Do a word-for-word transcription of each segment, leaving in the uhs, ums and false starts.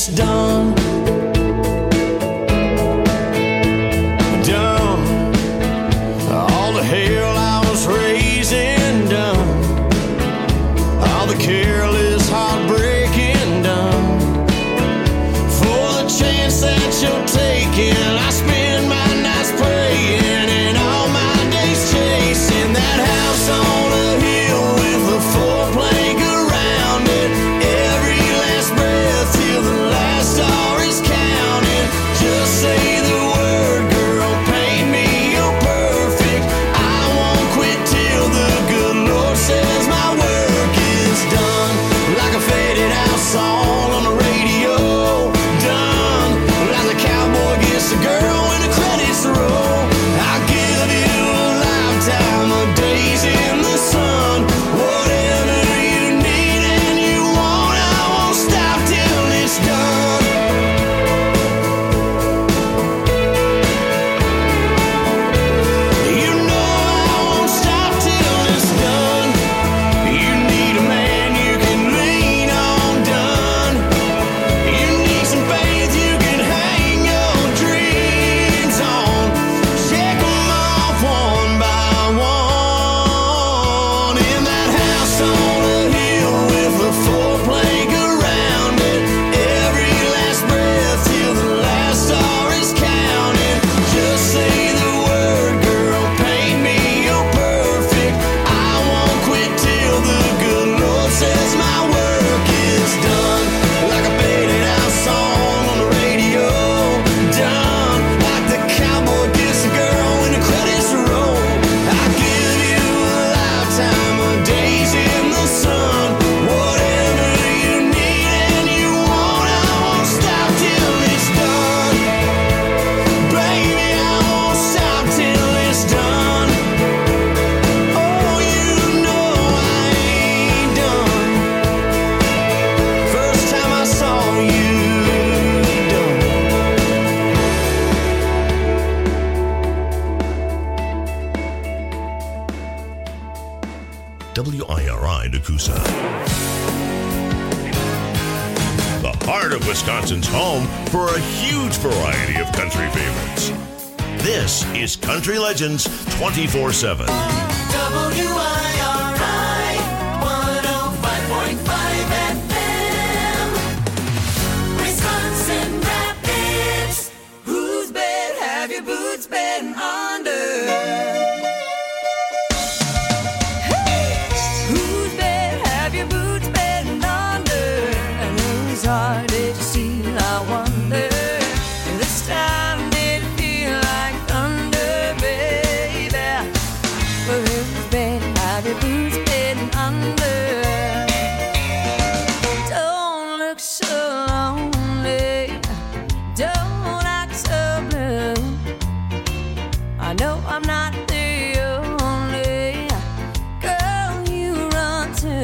it's done. Done. All the hell I was raising done. All the careless heartbreaking done. For the chance that you're taking, I spend my nights praying and all my days chasing that house on a hill with a full plank around it. Every last breath till the last star is counted. Just say the word, girl, paint me, you're perfect. I won't quit till the good Lord says my work is done. Like a faded out song on the radio. Done. Like the cowboy gets the girl when the credits roll. I'll give you a lifetime of days in the sun. Whatever you need and you want, I won't stop till it's done. You know I won't stop till it's done. You need a man you can lean on, done. You need some faith you can hang your dreams on. Check 'em off one by one. In that house on a hill with a full plank around it. Every last breath till the last star is counted. Just say the word, girl, paint me, you're perfect. I won't quit till the good Lord says my work is done. Like a faded out song on the radio. Done. Like the cowboy gets the girl when the credits roll. I give you a lifetime of days in the sun. Whatever you need and you want, I won't stop till it's done. Baby, I won't stop till it's done. Oh, you know I ain't done. First time I saw you done. W I R I Nakusa. The heart of Wisconsin's home for a huge variety of country favorites. This is Country Legends twenty-four seven. W I R I one oh five point five F M. Wisconsin Rapids. Whose bed have your boots been under? Whose bed have your boots been under? And whose heart did you steal, I wonder? This time did it feel like thunder, baby? Well, whose bed have your boots been under? Don't look so lonely. Don't act so blue. I know I'm not the only girl you run to.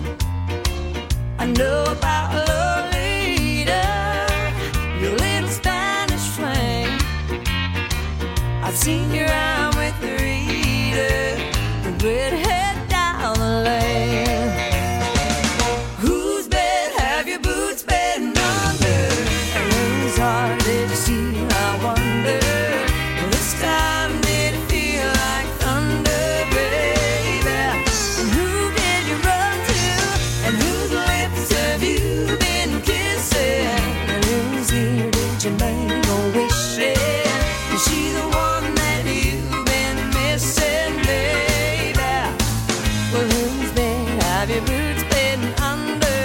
I know about Lolita, your little Spanish flame. I've seen you around with the reader, the redhead down the lane. Whose bed have your boots been under? And whose heart did you steal, I wonder? This time did it feel like thunder, baby? And who did you run to? And whose lips have you been kissing? And whose ear did you make a wish in? Is she the one that you've been missing, baby? Well, whose bed have your boots been under?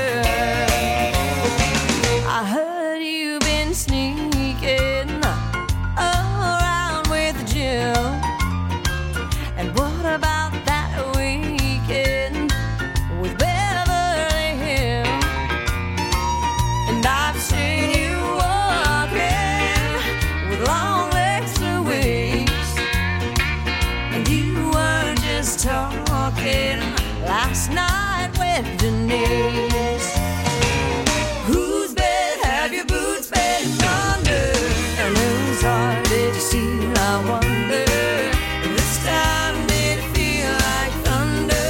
I heard you've been sneaking around with Jill. And what about that weekend with Beverly Hills? And I've seen you walking with long legs Louise. And you were just talking last night with Denise. Whose bed have your boots been under? And whose heart did you steal, I wonder? This time did it feel like thunder,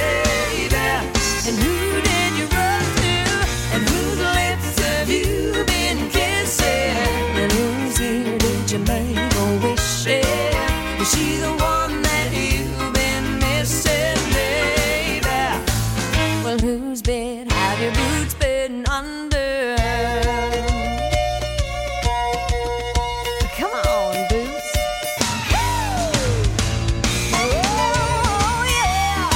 baby? And who did you run to? And whose lips have you been have your boots been under? Come on, boots. Oh, yeah.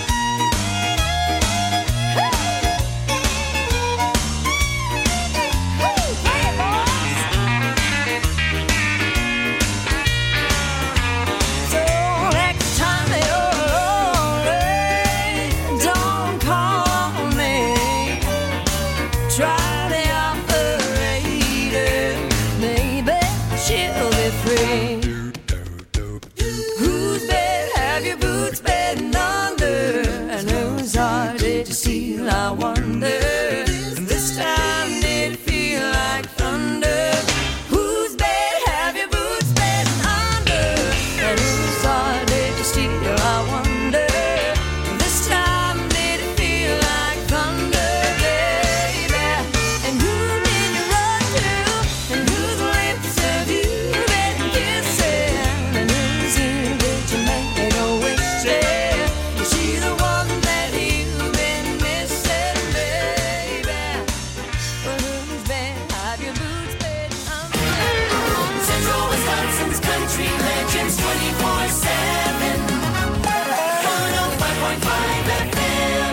Hey, boys. So next time you're lonely, don't call me. Try the operator, maybe she'll be free. Whose bed have your boots been under? And whose heart did you steal, I wonder? And this time did it feel like thunder? Whose bed have your boots been under? And whose heart did you steal, I wonder? This time did it feel like thunder, baby? And who did you run to? And whose lips have you been kissing? And whose ear did you make a wish there? Is she the one that you've been missing, baby? Well, whose bed have your boots been under? Central Wisconsin's Country Legends twenty-four seven. one oh five point five F M.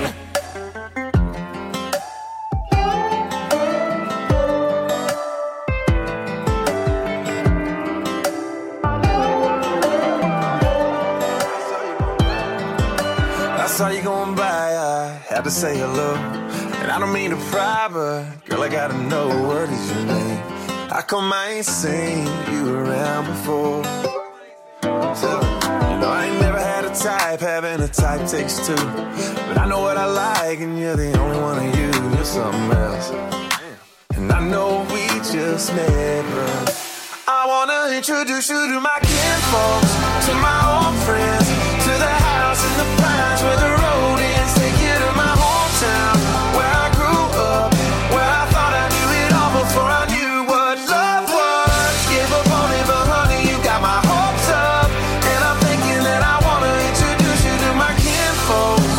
I saw you going by, I had to say hello. And I don't mean to pry, but girl, I gotta know, what is your name? How come I ain't seen you around before? So, you know, I ain't never had a type, having a type takes two. But I know what I like, and you're the only one of you, you're something else. And I know we just met, but I wanna introduce you to my kinfolks, to my old friends, to the house in the pines where the road ends. Take you to my hometown, where I grew up, where I thought I knew it all before I knew what love was. Give up on it, but honey, you got my hopes up. And I'm thinking that I wanna introduce you to my kinfolks.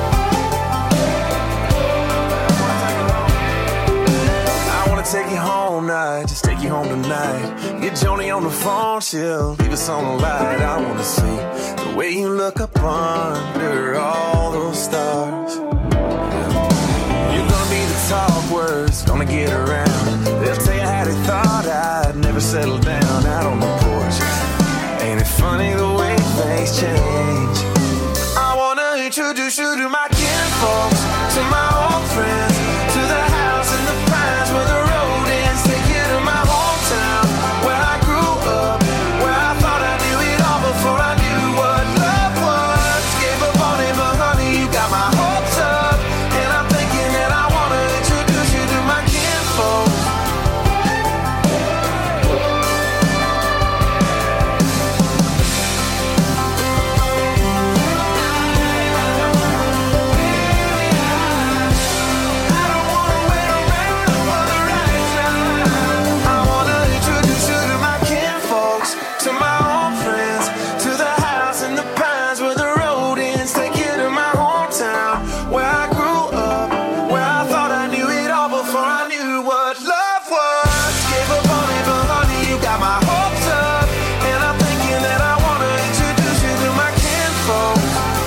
I wanna take you home now, just take you home tonight. Get Joni on the phone, she'll leave us on the light. I wanna see the way you look up under all those stars. You're gonna be the talk words, gonna get around. They'll tell you how they thought I'd never settle down out on the porch. Ain't it funny the way things change? I wanna introduce you to my kinfolks, to my old friends, to the house in the pines where the road ends. Take you to my hometown, where I grew up, where I thought I knew it all before I knew what love was. Gave up on it, but honey, you got my hopes up. And I'm thinking that I wanna introduce you to my kinfolks. I don't wanna wait around for the right time. I wanna introduce you to my kinfolks, to my old friends, to the house in the pines where the road ends. Take you to my hometown, where I grew up, where I thought I knew it all before I knew what love was. Gave up on it, but honey, you got my hopes up. And I'm thinking that I wanna introduce you to my kinfolks.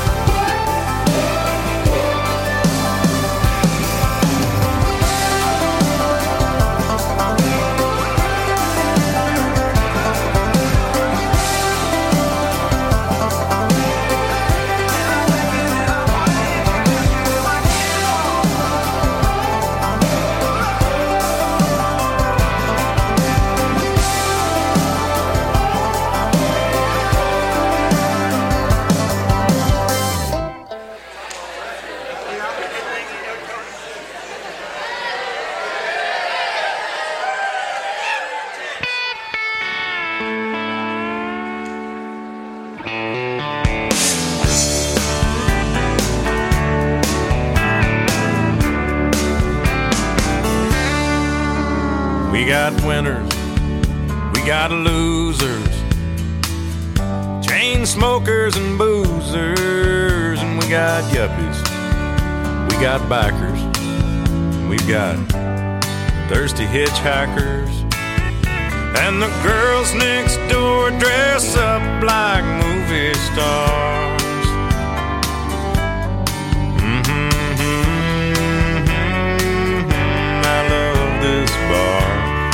We got winners, we got losers, chain smokers and boozers, and we got yuppies, we got bikers, we've got thirsty hitchhikers, and the girls next door dress up like movie stars. Mm-hmm, mm-hmm, I love this bar.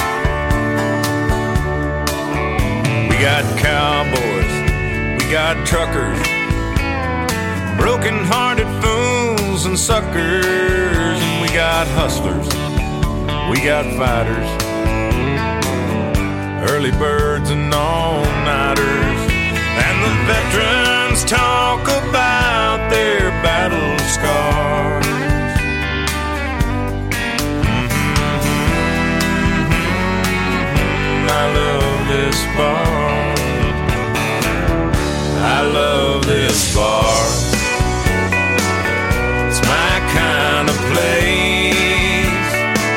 We got cowboys, we got truckers, broken-hearted fools and suckers, and we got hustlers, we got fighters, early birds and all-nighters, and the veterans talk about their battle scars. Mm-hmm, I love this bar. I love this bar. It's my kind of place.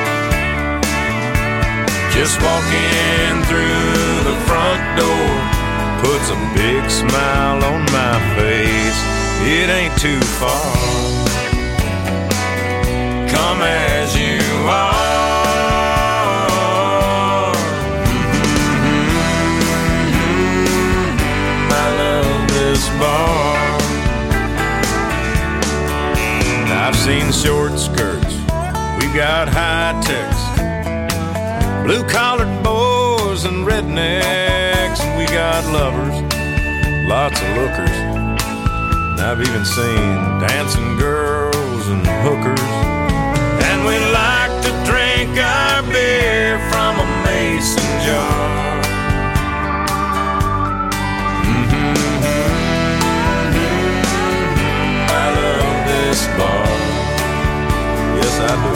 Just walking through the front door puts a big smile on my face. It ain't too far. Come as you are. Mm-hmm. I love this bar. I've seen short skirts, we've got high techs, blue-collared boys and rednecks, and we got lovers, lots of lookers. And I've even seen dancing girls and hookers. And we like to drink our beer from a mason jar. Mm-hmm. I love this bar. Yes, I do.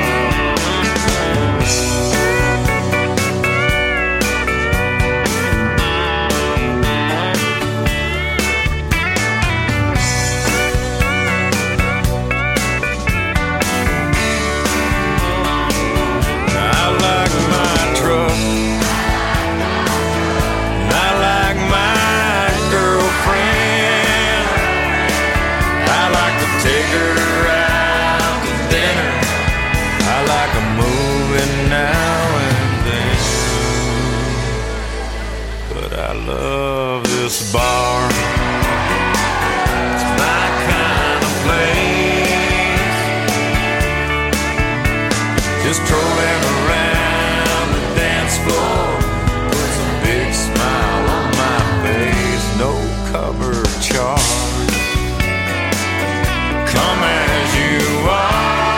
Love this bar. It's my kind of place. Just strolling around the dance floor puts a big smile on my face. No cover charge. Come as you are.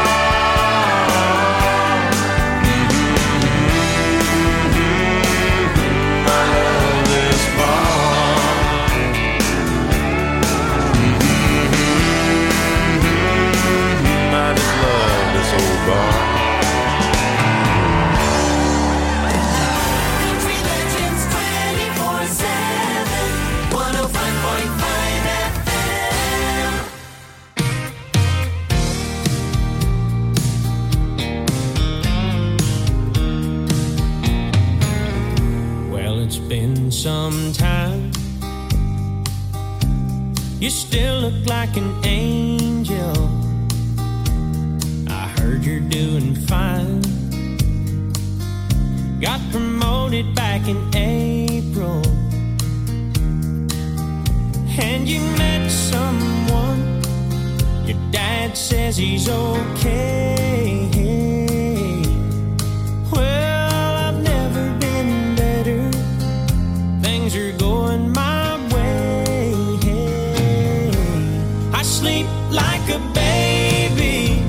Sometime you still look like an angel. I heard you're doing fine. Got promoted back in April, and you met someone. Your dad says he's okay. Well, I've never been better. Things are going my way. I sleep like a baby.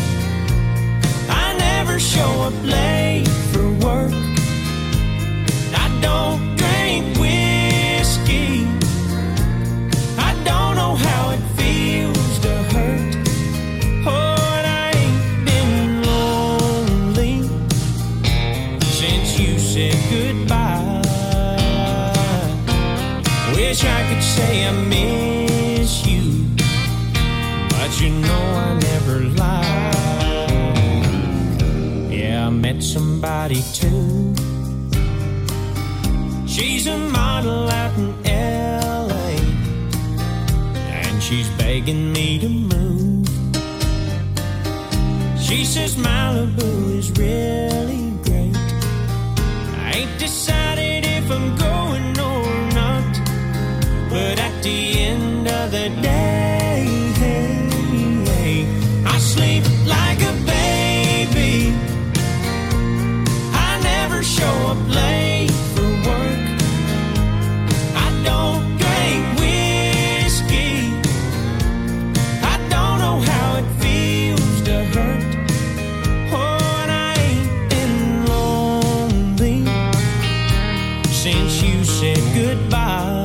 I never show up late for work. I don't drink whiskey. I don't know how it feels to hurt. Oh, and I ain't been lonely since you said goodbye. Wish I could say I miss you, but you know I never lie. Yeah, I met somebody too. She's a model out in L A, and she's begging me to move. She says Malibu is really great. I ain't decided if I'm going or not, but at the end of the day, I sleep like a baby. I never show up late for work. I don't drink whiskey. I don't know how it feels to hurt. Oh, and I ain't been lonely since you said goodbye.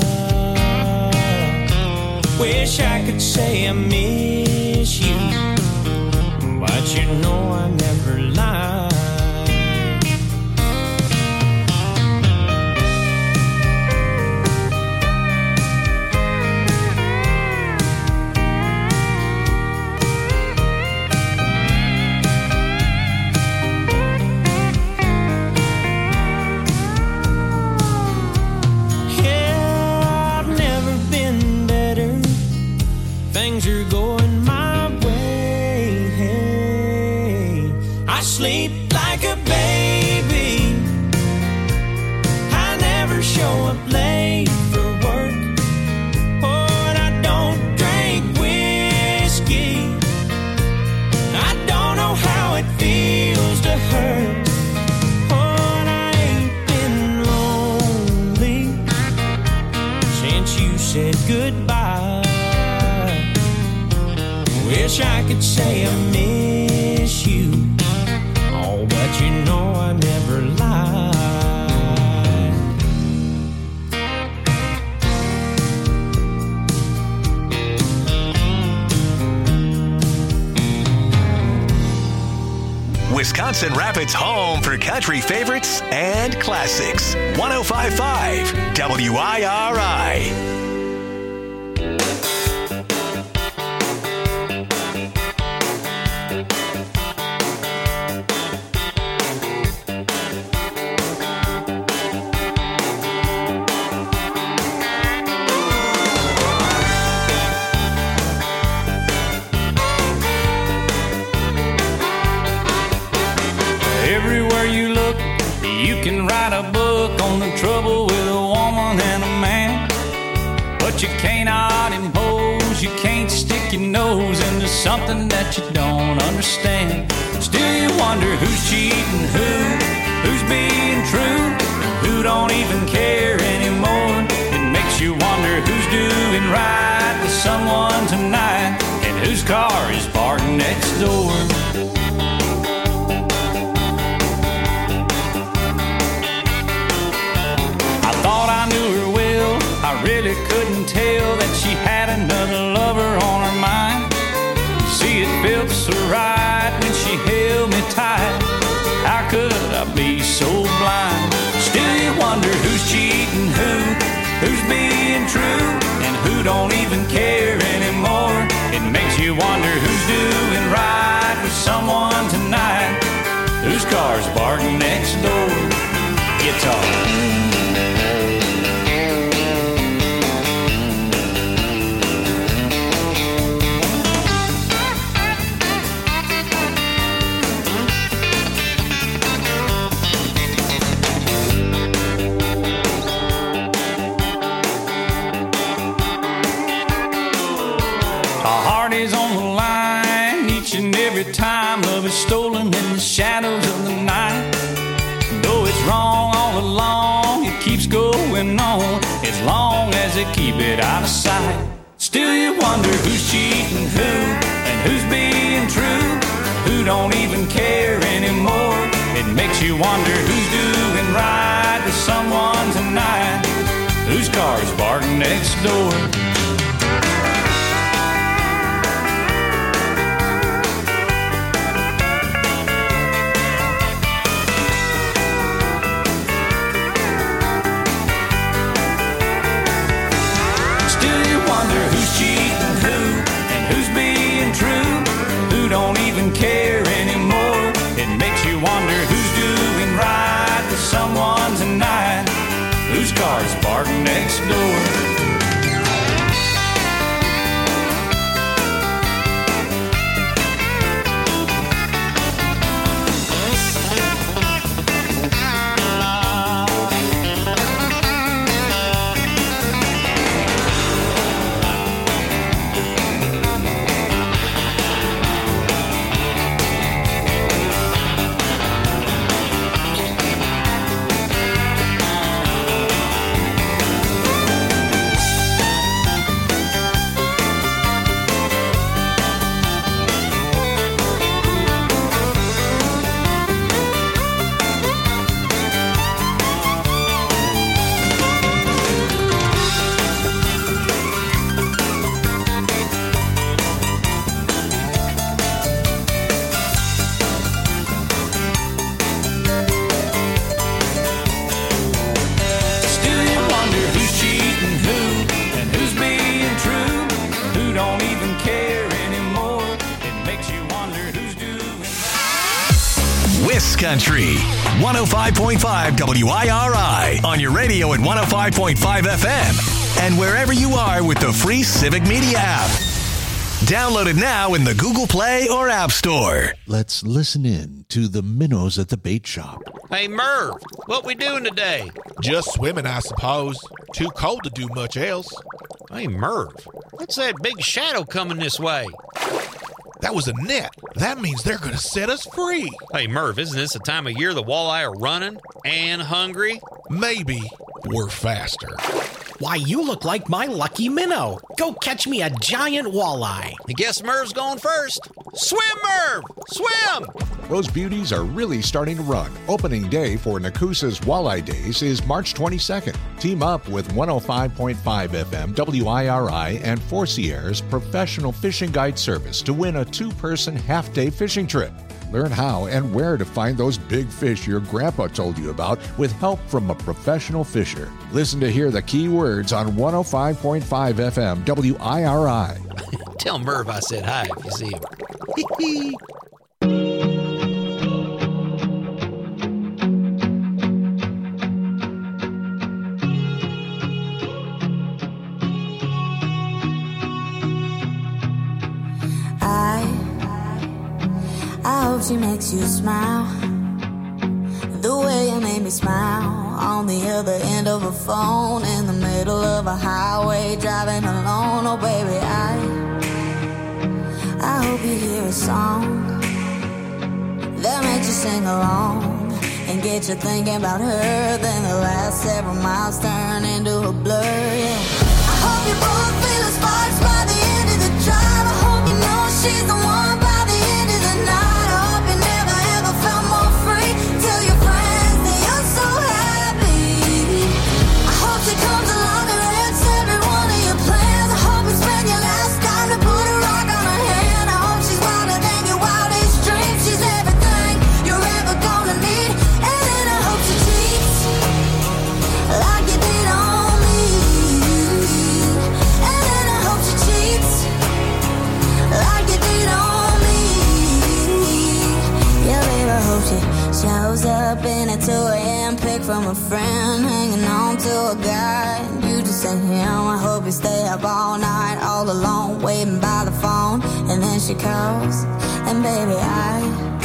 Wish I could say I miss you, but you know I never lie. Yeah, I've never been better. Things are going my way. Hey, I sleep like a baby. I never show up late for work. Oh, and I don't drink whiskey. I don't know how it feels to hurt. Oh, and I ain't been lonely since you said goodbye. Wish I could say I miss you, oh, but you know I never lie. Wisconsin Rapids' home for country favorites and classics. one oh five point five W I R I. Everywhere you look, you can write a book on the trouble with a woman and a man. But you cannot impose, you can't stick your nose into something that you don't understand. Still you wonder who's cheating who, who's being true, who don't even care anymore. It makes you wonder who's doing right with someone tonight, and whose car is parked next door. I really couldn't tell that she had another lover on her mind. See, it felt so right when she held me tight. How could I be so blind? Still you wonder who's cheating who, who's being true, and who don't even care anymore. It makes you wonder who's doing right with someone tonight, whose car's parked next door. Guitar. Time love is stolen in the shadows of the night. Though it's wrong all along, it keeps going on as long as they keep it out of sight. Still you wonder who's cheating who, and who's being true, who don't even care anymore. It makes you wonder who's doing right with someone tonight, whose car's parked next door. Don't even care anymore. It makes you wonder who's doing right with someone tonight, whose car's parked next door. This country. one oh five point five W I R I. On your radio at one oh five point five F M. And wherever you are with the free Civic Media app. Download it now in the Google Play or App Store. Let's listen in to the minnows at the bait shop. Hey, Merv, what we doing today? Just swimming, I suppose. Too cold to do much else. Hey, Merv, what's that big shadow coming this way? That was a net. That means they're going to set us free. Hey, Merv, isn't this the time of year the walleye are running and hungry? Maybe we're faster. Why, you look like my lucky minnow. Go catch me a giant walleye. I guess Merv's going first. Swim, Merv! Swim! Those beauties are really starting to run. Opening day for Nakusa's Walleye Days is March twenty-second. Team up with one oh five point five F M, W I R I, and Four Sierras Professional Fishing Guide Service to win a two-person half-day fishing trip. Learn how and where to find those big fish your grandpa told you about with help from a professional fisher. Listen to hear the key words on one oh five point five F M W I R I. Tell Merv I said hi if you see him. I hope she makes you smile the way you made me smile on the other end of a phone in the middle of a highway driving alone. Oh baby, I I hope you hear a song that makes you sing along and get you thinking about her. Then the last several miles turn into a blur. Yeah, I hope you both feel the sparks by the end of the drive. I hope you know she's the one by the end of the night. Shows up in a two a.m. pic from a friend, hanging on to a guy. You just sent him. I hope you stay up all night, all alone, waiting by the phone. And then she calls, and baby, I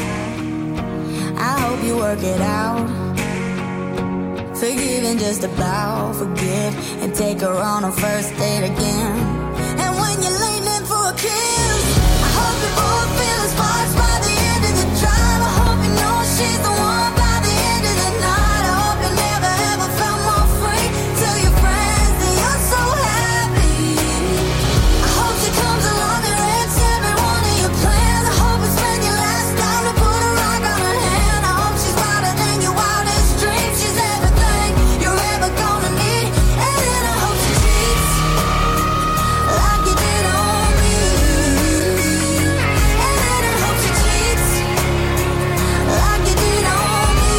I hope you work it out. Forgive and just about forget, and take her on a first date again. And when you're leaning for a kiss, I hope you both feel the sparks by the end of the drive. I hope you know she's the one by the end of the night. I hope you never ever felt more free. Tell your friends that you're so happy. I hope she comes along and wrecks every one of your plans. I hope you spend your last dime to put a rock on her hand. I hope she's wilder than your wildest dreams. She's everything you're ever gonna need. And then I hope she cheats like you did on me. And then I hope she cheats like you did on me.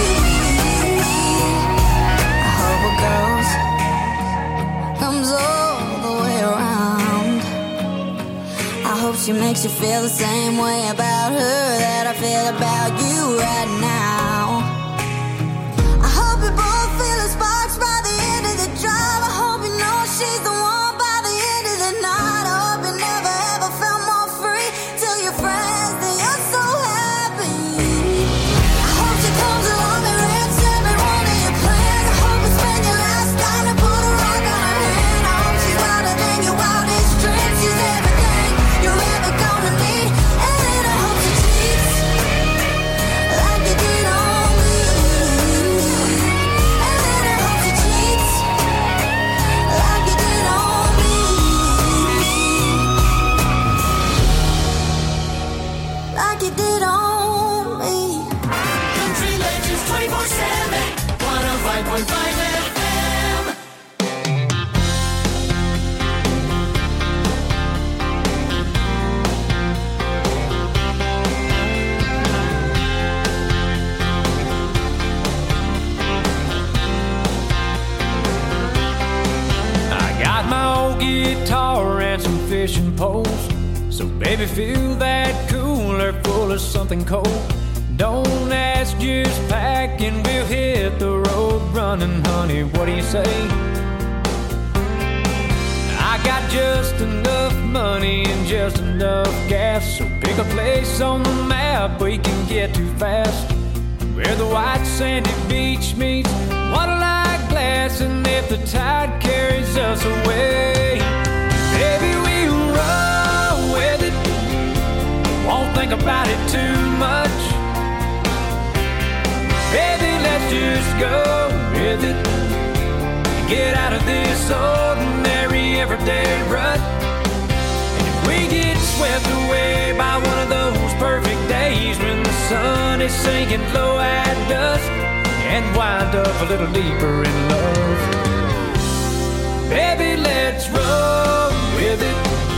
I hope it goes, comes all the way around. I hope she makes you feel the same way about her that I feel about you right now. I hope you both feel the sparks by the end of the drive. I hope you know she's the one by the end of the night. I hope you never ever felt more free. Tell your friends that you're so happy. I hope she comes along and wrecks every one of your plans. I hope you spend your last dime to put a rock on her hand. I hope she's wilder than your wildest dreams. She's everything you're ever gonna need. And then I hope she cheats like you did on me. And then I hope she cheats like you did on me. Like you did on me. Country Legends twenty-four seven, one oh five point five F M. I got my old guitar and some fishing poles. So baby, fill that cooler full of something cold. Don't ask, just pack and we'll hit the road running, honey. What do you say? I got just enough money and just enough gas, so pick a place on the map we can get to fast, where the white sandy beach meets water-like glass, and if the tide carries us away, baby, we'll roll with it. Won't think about it too much. Baby, let's just go with it. Get out of this ordinary everyday rut. And if we get swept away by one of those perfect days when the sun is sinking low at dusk, and wind up a little deeper in love, baby, let's roll with it.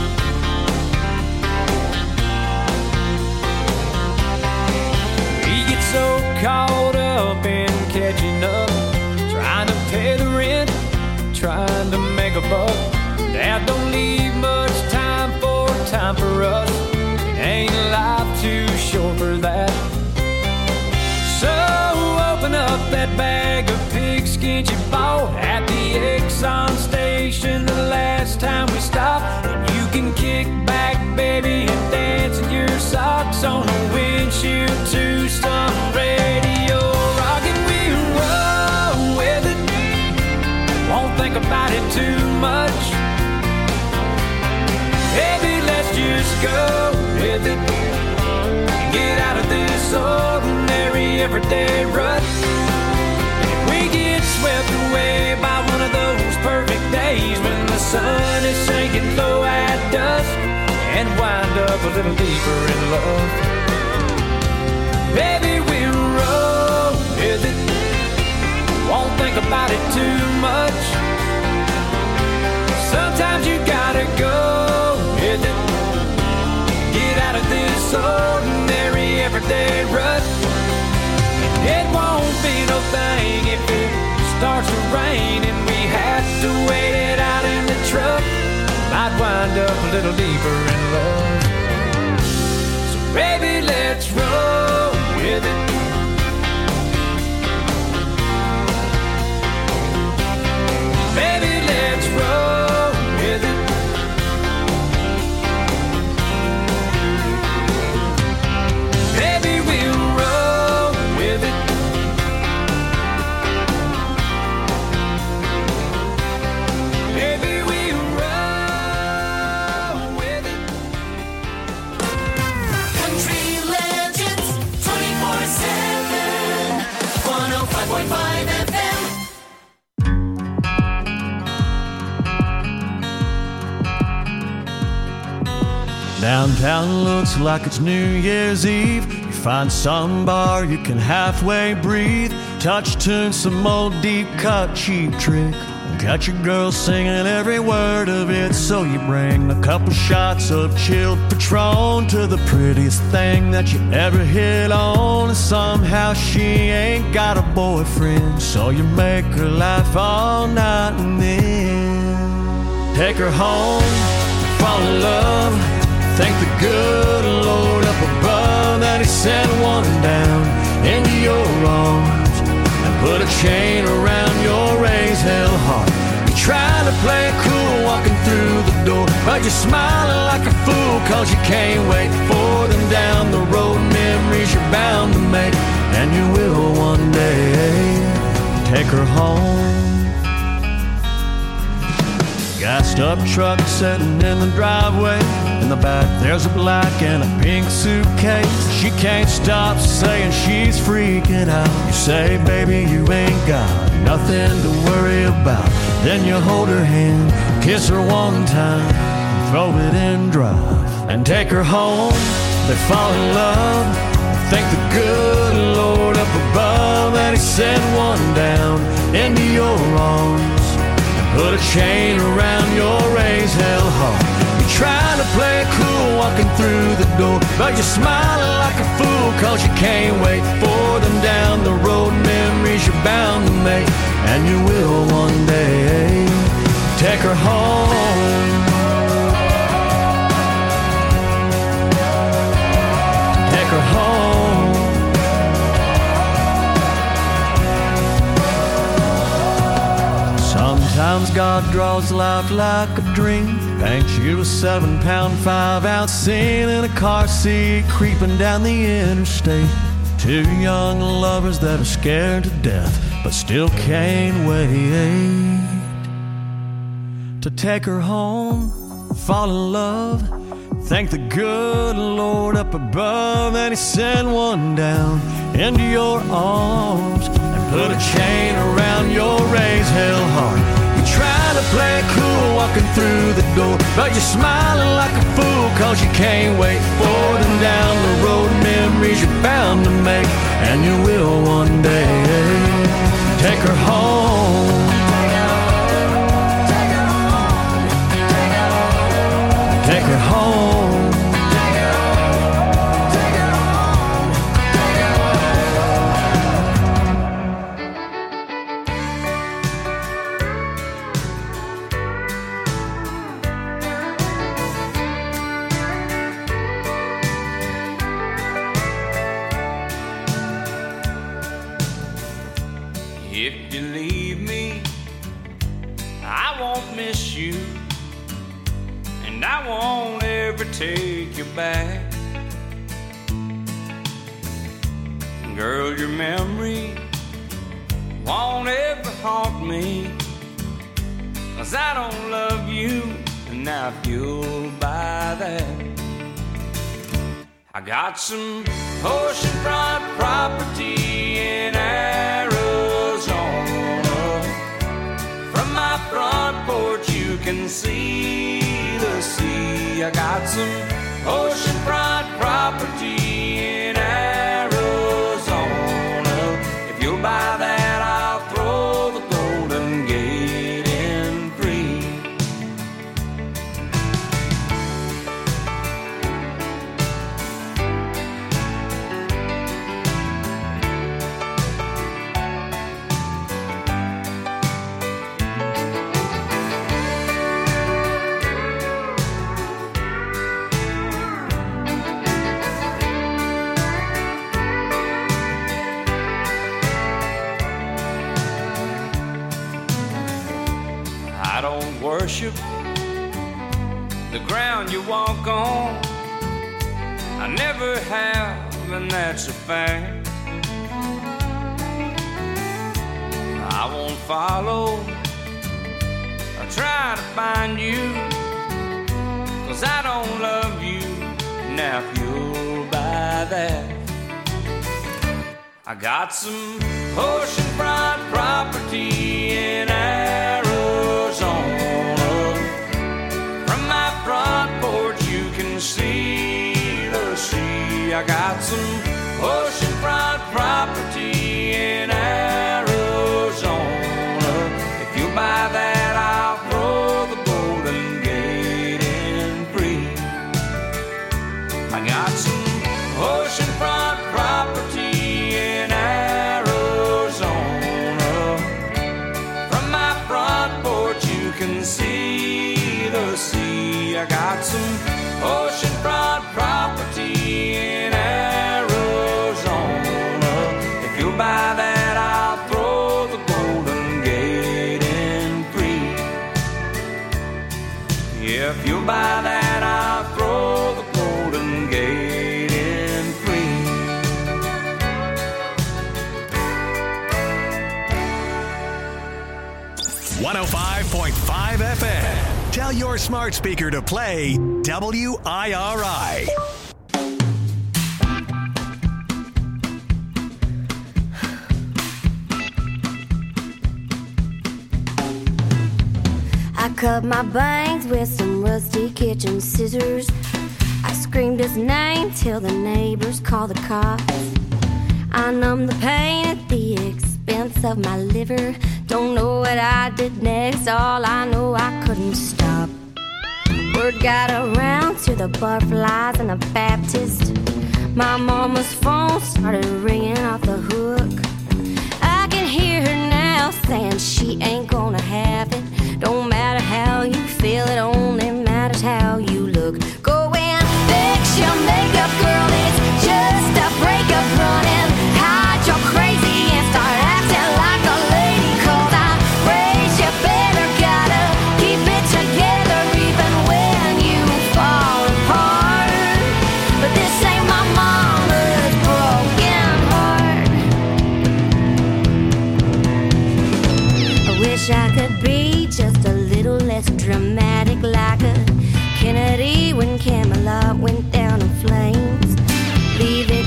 We get so caught up in catching up, trying to pay the rent, trying to make a buck, that don't leave much time for time for us. It ain't life too short for that. So open up that bag of pigskin you bought at the Exxon station the last time we stopped, and you can kick back, baby, and dance in your socks on the windshield to some radio rock, and we'll roll with it. Won't think about it too much. Baby, let's just go with it. Get out of this ordinary everyday rut. And if we get swept away by one of those perfect days when the sun is sinking low at dusk, and wind up a little deeper in love, baby, we'll roll with it. Won't think about it too much. Sometimes you gotta go with it. Get out of this ordinary everyday rut. It won't be no thing if it starts to rain and we have to wait it out in the truck. Might wind up a little deeper in love. So baby, let's roll with it. Baby, let's roll with it. Baby, we'll roll with it. Baby, we'll roll with it. Country Legends twenty-four seven, one oh five point five F M. Downtown looks like it's New Year's Eve. You find some bar you can halfway breathe, touch tune some old deep cut cheap trick, and catch your girl singing every word of it. So you bring a couple shots of chilled Patron to the prettiest thing that you ever hit on, and somehow she ain't got a boyfriend, so you make her laugh all night, and then take her home, fall in love. Thank the good Lord up above that He sent one down into your arms and put a chain around your raised hell heart. You're trying to play it cool walking through the door, but you're smiling like a fool cause you can't wait for them down the road. Memories you're bound to make, and you will one day take her home. Gassed up truck sitting in the driveway. In the back there's a black and a pink suitcase. She can't stop saying she's freaking out. You say, baby, you ain't got nothing to worry about. Then you hold her hand, kiss her one time, and throw it in drive, and take her home. They fall in love. Thank the good Lord up above that He sent one down into your arms, put a chain around your raised hell heart. You're trying to play it cool walking through the door, but you're smiling like a fool cause you can't wait for them down the road. Memories you're bound to make, and you will one day take her home. Take her home. Sometimes God draws life like a dream. Paints you a seven pound, five ounce scene in a car seat, creeping down the interstate. Two young lovers that are scared to death, but still can't wait to take her home, fall in love, thank the good Lord up above, and He sent one down into your arms and put a chain around your raised hell heart. You try to play it cool walking through the door, but you're smiling like a fool cause you can't wait for them down the road. Memories you're bound to make, and you will one day. Take her home. Take her home. If you leave me, I won't miss you, and I won't ever take you back. Girl, your memory won't ever haunt me, 'cause I don't love you, and I feel by that. I got some oceanfront property in Arizona. From my front porch you can see the sea. I got some oceanfront property in Arizona. If you'll buy that, I'll throw the Golden Gate in free. I don't worship the ground you walk on. I never have, and that's a fact. I won't follow or try to find you, 'cause I don't love you, now if you'll buy that. I got some oceanfront property in Arizona. From my front porch you can see the sea. I got some oceanfront property in Arizona. If you buy that, I'll throw the Golden Gate in free. I got some oceanfront property in Arizona. From my front porch you can see the sea. I got some oceanfront property in Arizona. If you'll buy that, I'll throw the Golden Gate in free. Yeah, if you'll buy that, I'll throw the Golden Gate in free. one oh five point five F M. Tell your smart speaker to play W I R I. I cut my bangs with some rusty kitchen scissors. I screamed his name till the neighbors called the cops. I numbed the pain at the expense of my liver. Don't know what I did next, all I know I couldn't stop. Word got around to the barflies and the Baptist. My mama's phone started ringing off the hook. I can hear her now saying she ain't gonna have it. Don't matter how you feel, it only matters how you look. Go and fix your makeup, girl, it's just a breakup. Running, hide your crazy and start acting like a lady. 'Cause I raised you better, guy.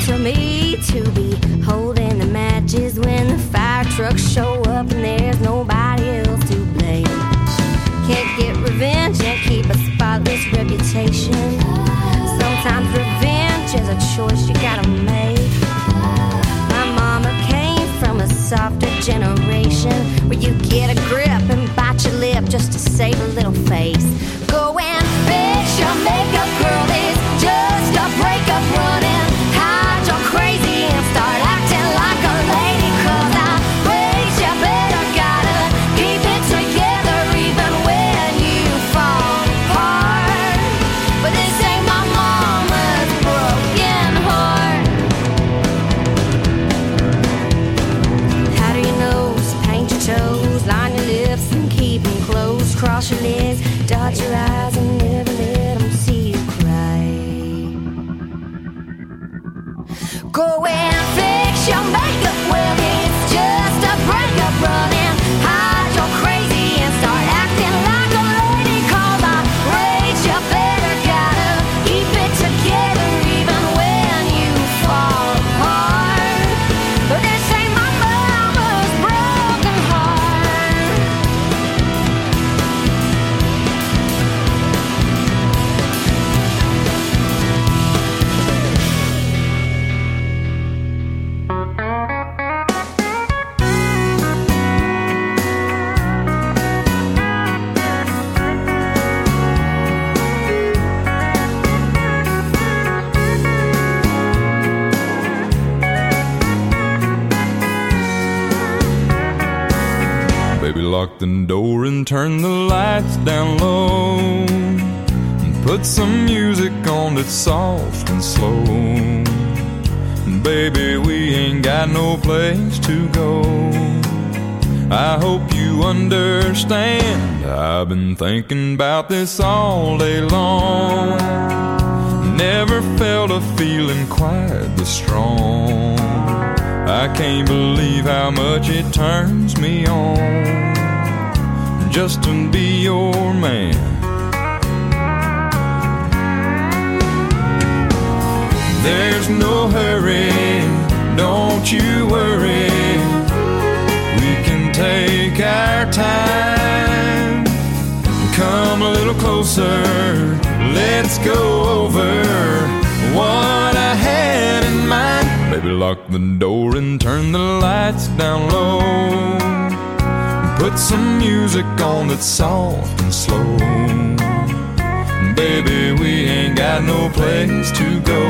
picture me to be holding the matches when the fire trucks show up and there's nobody else to blame. Can't get revenge and keep a spotless reputation. Sometimes revenge is a choice you gotta make. My mama came from a softer generation where you get a grip and bite your lip just to save a little face. Go and fix your makeup, girl, it's just a breakup running. Hide your crazy and start acting like a lady, cause I raised you better, gotta keep it together even when you fall apart. But this ain't my mama's broken heart. How do you know? So paint your toes, line your lips and keep them closed. Cross your legs, dot your eyes and never let them see you cry. Go and fix your makeup, well it's just a breakup running. Hide your crazy and start acting like a lady, cause I raised you better, gotta keep it together even when you fall apart. But this ain't my mama's broken heart. Baby, lock the door and turn the lights down low, and put some music on that's soft and slow. Baby, we ain't got no place to go. I hope you understand, I've been thinking about this all day long. Never felt a feeling quite this strong. I can't believe how much it turns me on just to be your man. There's no hurry, don't you worry. We can take our time. Come a little closer, let's go over what I had in mind. Baby, lock the door and turn the lights down low. Put some music on that's soft and slow. Baby, we ain't got no place to go.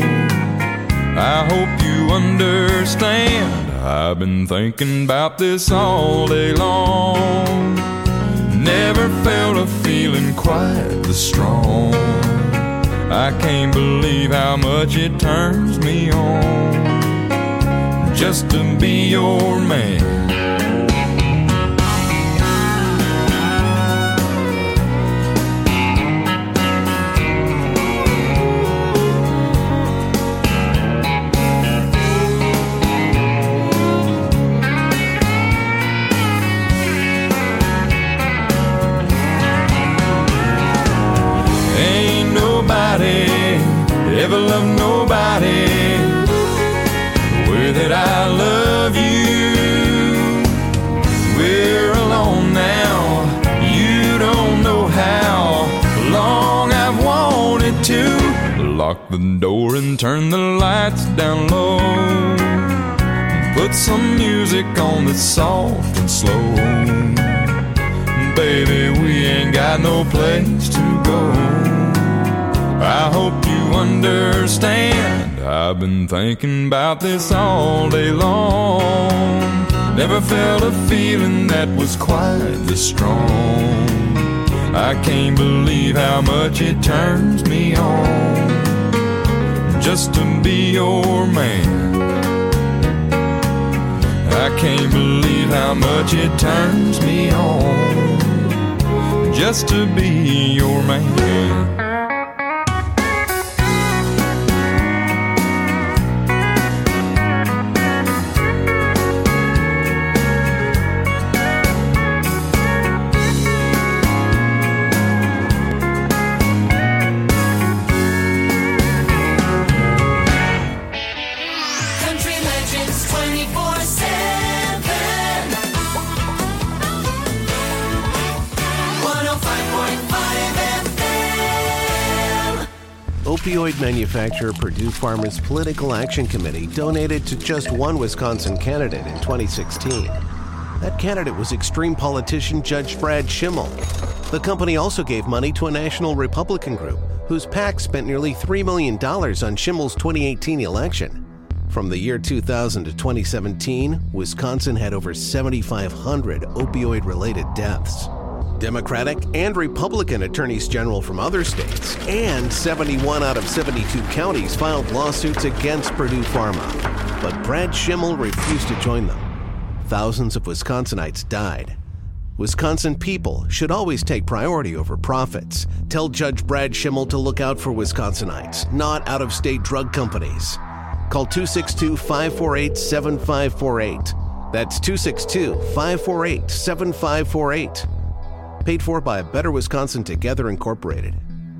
I hope you understand, I've been thinking about this all day long. Never felt a feeling quite this strong. I can't believe how much it turns me on just to be your man. Ever love nobody the way that I love you. We're alone now, you don't know how long I've wanted to. Lock the door and turn the lights down low. Put some music on that's soft and slow. Baby, we ain't got no place to go. I hope you understand, I've been thinking about this all day long. Never felt a feeling that was quite this strong. I can't believe how much it turns me on just to be your man. I can't believe how much it turns me on just to be your man. twenty-four seven. one oh five point five F M. Opioid manufacturer Purdue Farmers Political Action Committee donated to just one Wisconsin candidate in twenty sixteen. That candidate was extreme politician Judge Brad Schimmel. The company also gave money to a national Republican group whose PAC spent nearly three million dollars on Schimmel's twenty eighteen election. From the year two thousand to twenty seventeen, Wisconsin had over seventy-five hundred opioid-related deaths. Democratic and Republican attorneys general from other states and seventy-one out of seventy-two counties filed lawsuits against Purdue Pharma. But Brad Schimmel refused to join them. Thousands of Wisconsinites died. Wisconsin people should always take priority over profits. Tell Judge Brad Schimmel to look out for Wisconsinites, not out-of-state drug companies. Call two six two, five four eight, seven five four eight. That's two six two, five four eight, seven five four eight. Paid for by Better Wisconsin Together Incorporated.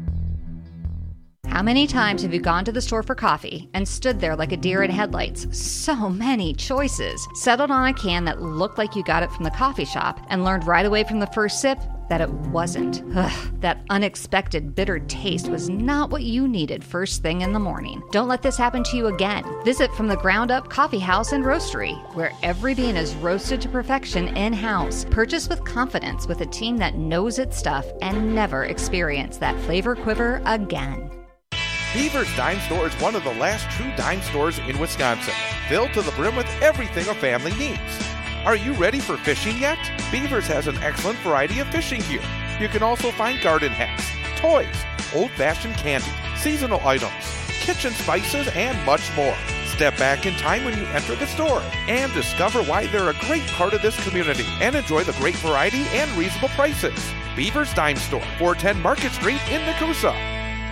How many times have you gone to the store for coffee and stood there like a deer in headlights? So many choices. Settled on a can that looked like you got it from the coffee shop and learned right away from the first sip that it wasn't. Ugh, that unexpected bitter taste was not what you needed first thing in the morning. Don't let this happen to you again. Visit From the Ground Up Coffee House and Roastery, where every bean is roasted to perfection in-house. Purchase with confidence with a team that knows its stuff and never experience that flavor quiver again. Beaver's Dime Store is one of the last true dime stores in Wisconsin, filled to the brim with everything a family needs. Are you ready for fishing yet? Beaver's has an excellent variety of fishing gear. You can also find garden hats, toys, old-fashioned candy, seasonal items, kitchen spices, and much more. Step back in time when you enter the store and discover why they're a great part of this community and enjoy the great variety and reasonable prices. Beaver's Dime Store, four ten Market Street in Nakusa.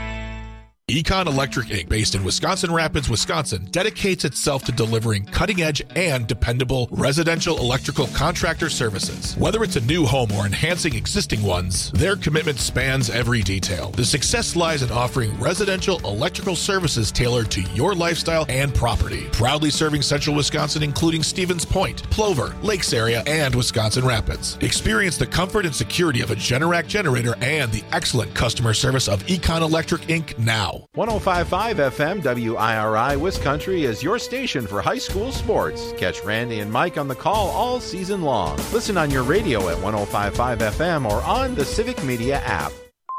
Econ Electric Incorporated, based in Wisconsin Rapids, Wisconsin, dedicates itself to delivering cutting-edge and dependable residential electrical contractor services. Whether it's a new home or enhancing existing ones, their commitment spans every detail. The success lies in offering residential electrical services tailored to your lifestyle and property. Proudly serving central Wisconsin, including Stevens Point, Plover, Lakes area, and Wisconsin Rapids. Experience the comfort and security of a Generac generator and the excellent customer service of Econ Electric Incorporated now. one oh five point five F M W I R I Wiscountry is your station for high school sports. Catch Randy and Mike on the call all season long. Listen on your radio at one oh five point five F M or on the Civic Media app.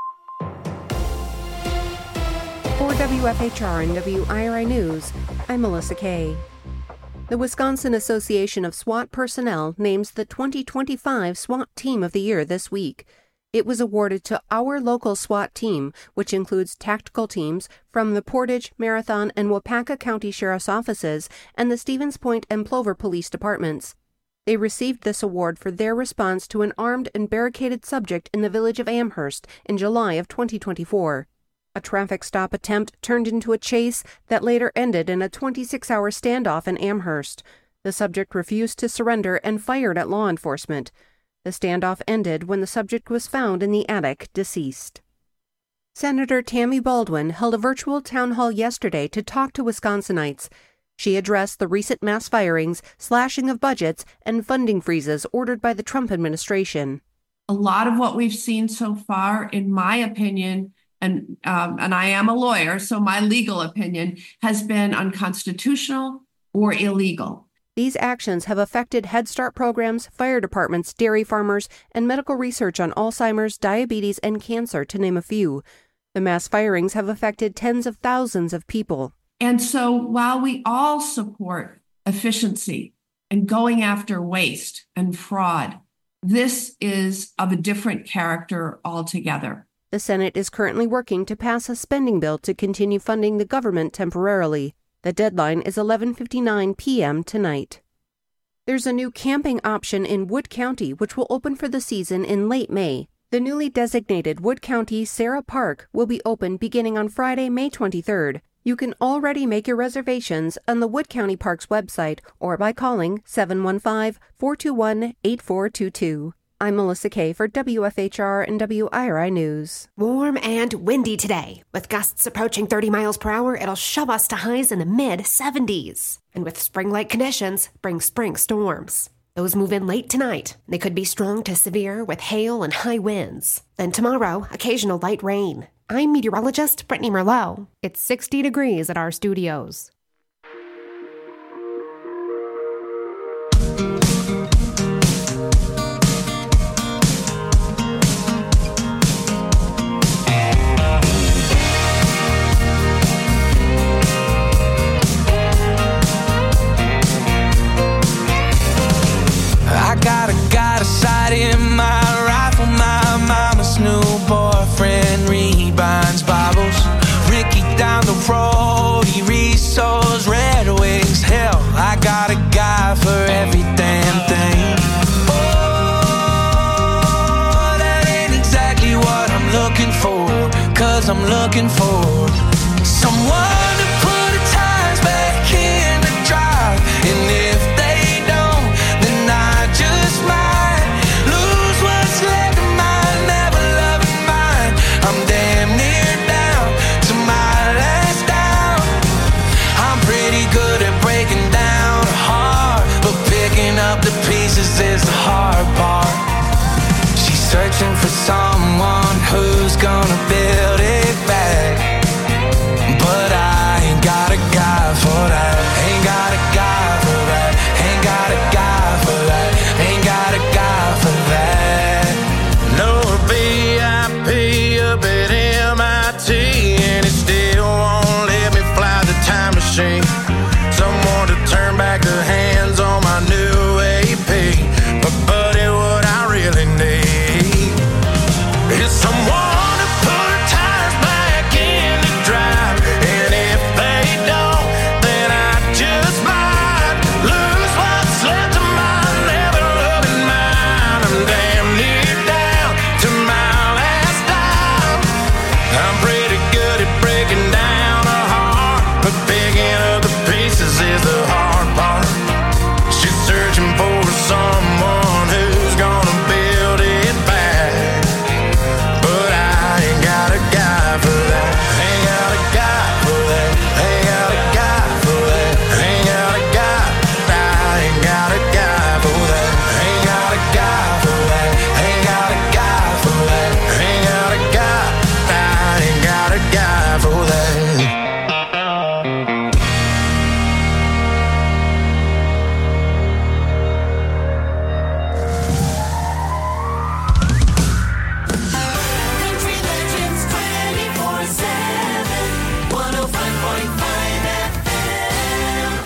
For W F H R and W I R I News, I'm Melissa Kay. The Wisconsin Association of SWAT Personnel names the twenty twenty-five SWAT Team of the Year this week. It was awarded to our local SWAT team, which includes tactical teams from the Portage, Marathon, and Wapaka County Sheriff's Offices and the Stevens Point and Plover Police Departments. They received this award for their response to an armed and barricaded subject in the village of Amherst in July of twenty twenty-four. A traffic stop attempt turned into a chase that later ended in a twenty-six hour standoff in Amherst. The subject refused to surrender and fired at law enforcement. The standoff ended when the subject was found in the attic, deceased. Senator Tammy Baldwin held a virtual town hall yesterday to talk to Wisconsinites. She addressed the recent mass firings, slashing of budgets, and funding freezes ordered by the Trump administration. A lot of what we've seen so far, in my opinion, and um, and I am a lawyer, so my legal opinion, has been unconstitutional or illegal. These actions have affected Head Start programs, fire departments, dairy farmers, and medical research on Alzheimer's, diabetes, and cancer, to name a few. The mass firings have affected tens of thousands of people. And so while we all support efficiency and going after waste and fraud, this is of a different character altogether. The Senate is currently working to pass a spending bill to continue funding the government temporarily. The deadline is eleven fifty-nine p.m. tonight. There's a new camping option in Wood County, which will open for the season in late May. The newly designated Wood County Sarah Park will be open beginning on Friday, May twenty-third. You can already make your reservations on the Wood County Parks website or by calling seven one five, four two one, eight four two two. I'm Melissa Kay for W F H R and W I R I News. Warm and windy today. With gusts approaching thirty miles per hour, it'll shove us to highs in the mid seventies. And with spring-like conditions, bring spring storms. Those move in late tonight. They could be strong to severe with hail and high winds. Then tomorrow, occasional light rain. I'm meteorologist Brittany Merlot. It's sixty degrees at our studios. I got a got a sight in my rifle. My mama's new boyfriend rebinds Bibles. Ricky down the road, he resells Red Wings. Hell, I got a guy for every damn thing. Oh, that ain't exactly what I'm looking for. Cause I'm looking for someone to put the tires back in the drive. And if they don't, then I just might lose what's left of my never loving mind. I'm damn near down to my last down. I'm pretty good at breaking down a heart, but picking up the pieces is the hard part. She's searching for someone who's gonna build it back, but I ain't got a guy for that. Ain't got a guy for that. Ain't got a guy for that. Ain't got a guy for that. No B I P up at M I T, and it still won't let me fly the time machine. Someone to turn back the hands on my new A P. But buddy, what I really need is someone to put tires back in the drive. And if they don't, then I just might lose what's left of my never loving mind. I'm damn near down to my last dime. I'm pretty good at breaking down a heart, but picking up the pieces is the hard part. She's searching for someone who's gonna build it back, but I ain't got a guy for that. Ain't got a guy for that. Ain't got a guy for that. Ain't got a guy. I ain't got a guy for that. Ain't got a guy for that. Ain't got a guy for that. Ain't got a guy. I ain't got a guy for that. Country Legends twenty-four seven, one oh five point five F M.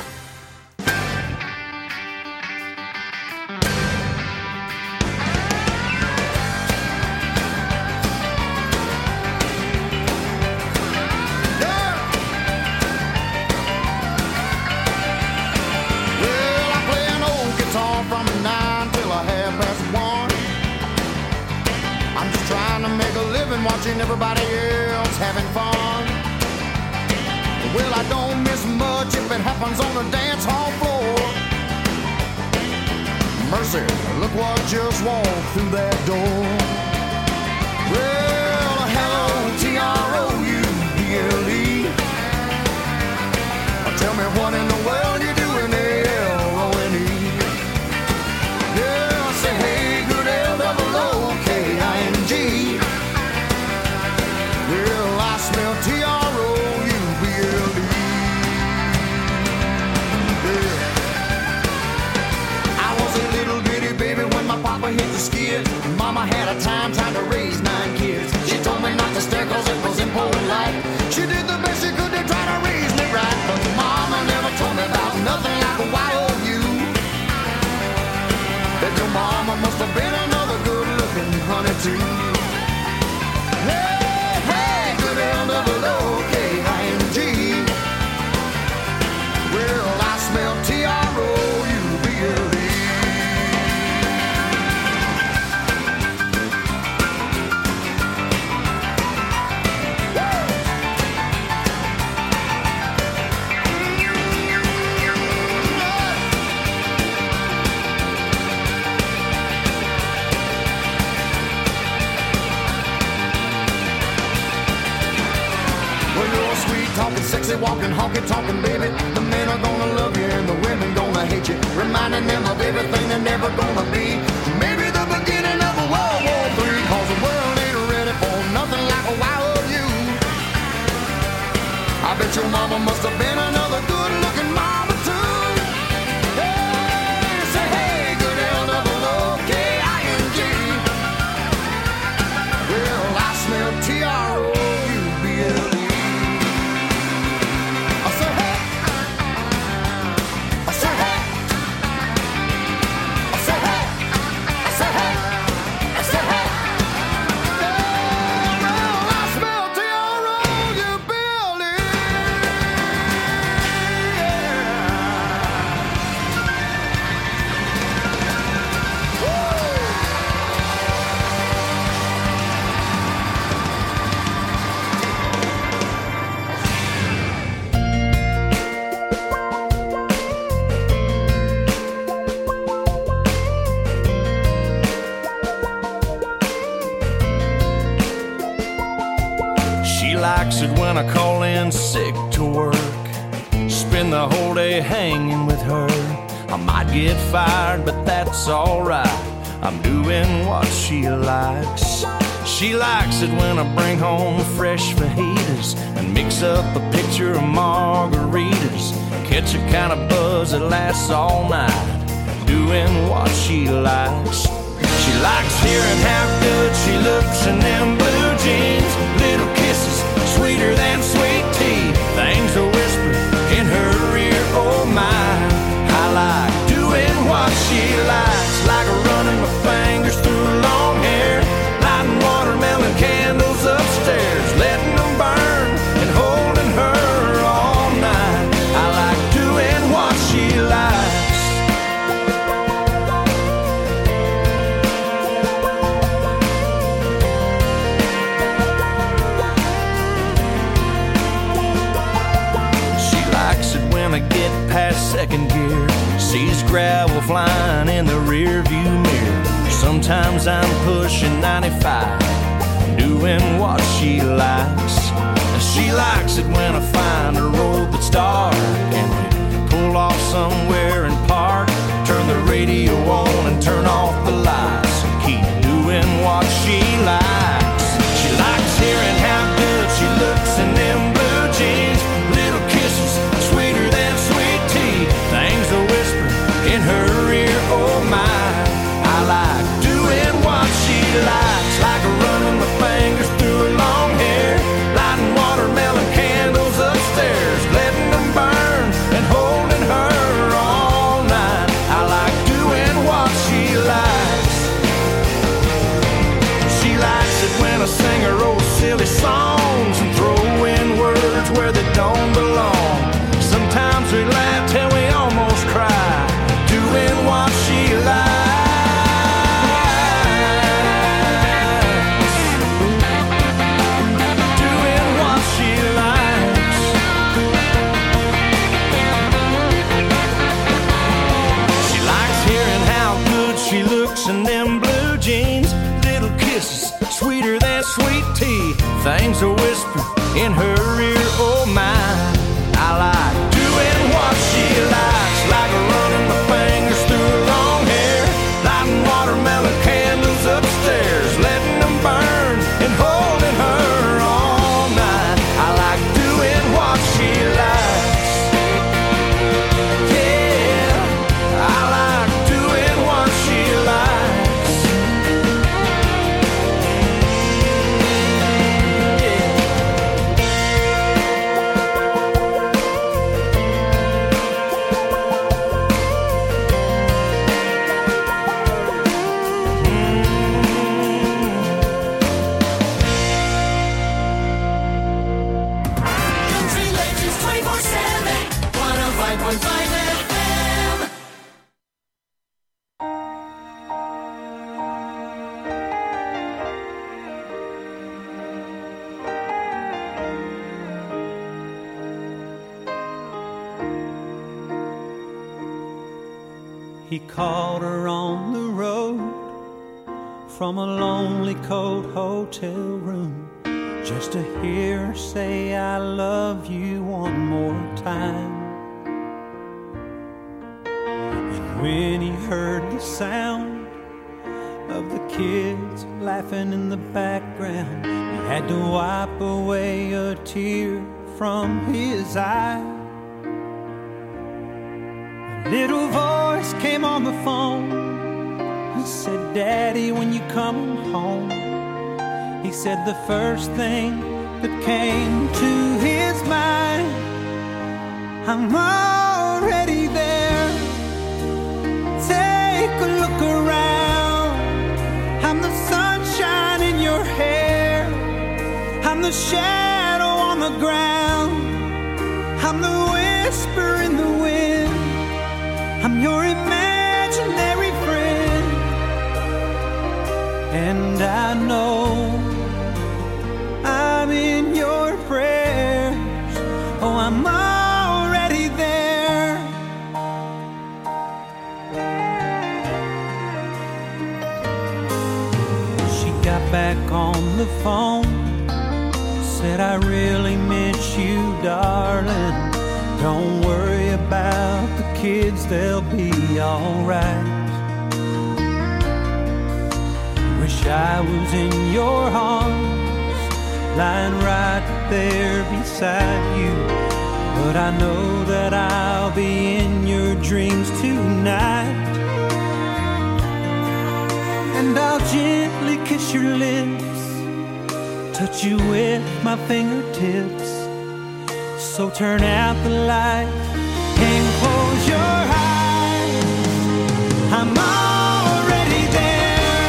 Well, I play an old guitar from nine till a half past one. I'm just trying to make a living watching everybody else having fun. Well, I don't miss much if it happens on the dance hall floor. Mercy, look what just walked through that door. Well, hello, T R O U B L E. Tell me what in the world you doing there, L O N E. Yeah, say hey, good L double O K I N G. Well, I smell T R O U B L E. Yeah. I was a little bitty baby when my papa hit the skid. Mama had a time trying to raise nine kids. She told me not to stare cause it was impolite. She did the best she could to try to raise me right, but mama never told me about nothing like a Y O U. That your mama must have been another good looking honey too. Hey, hey, good L double O K I N G. Well, I smell T R O U B L E. walking, honky-tonkin', baby. The men are gonna love you and the women gonna hate you, reminding them of everything they're never gonna be. Maybe the beginning of a World War Three, cause the world ain't ready for nothing like a wild you. I bet your mama must have been another good-looking mama too. Hey, say hey, good L double O K I N G. Well, I smell T R O U B L E. I say hey, I say hey, I say hey, I say hey, I say hey. Yeah, well, I smell T R O U B L E. She likes it when I call in sick to work, spend the whole day hanging with her. I might get fired, but that's alright, I'm doing what she likes. She likes it when I bring home fresh fajitas and mix up a picture of margaritas, catch a kind of buzz that lasts all night, doing what she likes. She likes hearing how good she looks in them blue jeans, little kisses sweeter than sweet tea, things to whisper in her ear, oh my. I like doing what she likes, like running my fingers through her long hair, lighting watermelon candles upstairs, letting them burn and holding her all night. I like doing what she likes. I get past second gear, sees gravel flying in the rear view mirror. Sometimes I'm pushing ninety-five, doing what she likes. And she likes it when I find a road that's dark and we pull off somewhere and park, turn the radio on and turn off the lights, keep doing what she likes. She likes hearing how good she looks in them blue jeans, little kisses sweeter than sweet tea, things to whisper in her ear, oh my. I like doing what she likes, like running my fingers through her long hair, lighting watermelon candles upstairs, letting them burn and holding her all night. I like doing what she likes. She likes it when I sing her old silly songs and throw in words where they don't belong. Sometimes we laugh till we almost cry, doing what she likes. Doing what she likes. She likes hearing how good she looks in them blue jeans, little kisses sweeter than sweet tea, things to whisper in her ear, oh my. I like doing what she likes, like running my fingers through her long hair, lighting watermelon candles upstairs, letting them burn and holding her all night. I like doing what she likes. Yeah, I like doing what she likes. He caught her on the road from a lonely cold hotel room. just to hear her say I love you one more time. And when he heard the sound of the kids laughing in the background, he had to wipe away a tear from his eye. A little voice came on the phone and said, Daddy, when you coming home? He said the first thing that came to his mind, I'm already there. Take a look around. I'm the sunshine in your hair. I'm the shadow on the ground. I'm the whisper in the wind. I'm your imaginary friend. And I know I'm in your prayers. Oh, I'm already there. She got back on the phone, said I really miss you, darling. Don't worry about the kids, they'll be alright. Wish I was in your arms, lying right there beside you. But I know that I'll be in your dreams tonight. And I'll gently kiss your lips, touch you with my fingertips. So turn out the light and close your eyes. I'm already there.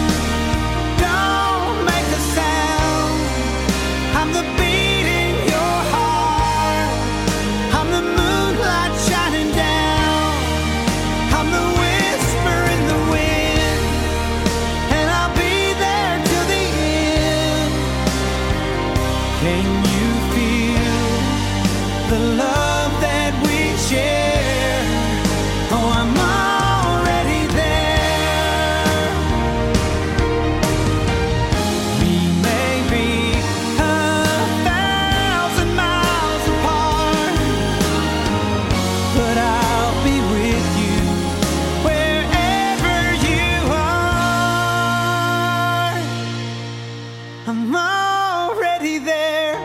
Don't make a sound. I'm the beat in your heart. I'm the moonlight shining down. I'm the whisper in the wind. And I'll be there till the end. Can you feel the love that we share? Oh, I'm already there. We may be a thousand miles apart, but I'll be with you wherever you are. I'm already there.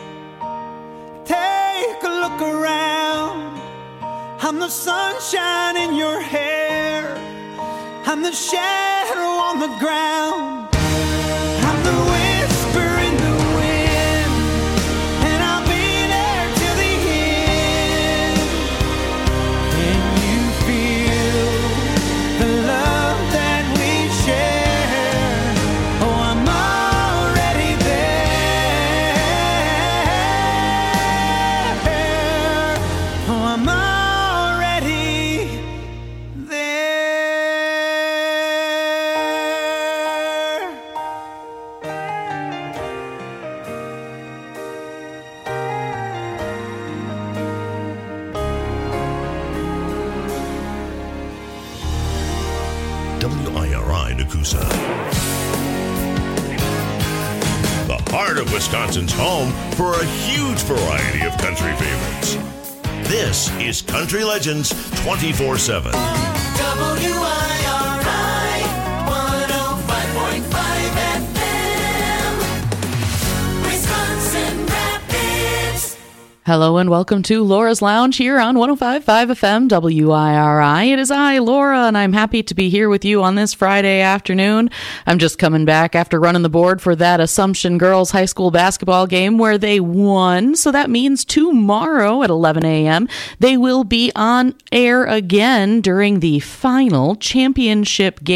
Take a look around. I'm the sunshine in your hair. I'm the shadow on the ground. I'm the whisper in the wind. And I'll be there till the end. Can you feel the love that we share? Oh, I'm already there. Oh, I'm already there. W I R I Nakusa. The heart of Wisconsin's home for a huge variety of country favorites. This is Country Legends twenty-four seven. W I R I one oh five point five F M, Wisconsin Rapids. Hello and welcome to Laura's Lounge here on one oh five point five F M W I R I. It is I, Laura, and I'm happy to be here with you on this Friday afternoon. I'm just coming back after running the board for that Assumption Girls High School basketball game where they won. So that means tomorrow at eleven a.m. they will be on air again during the final championship game.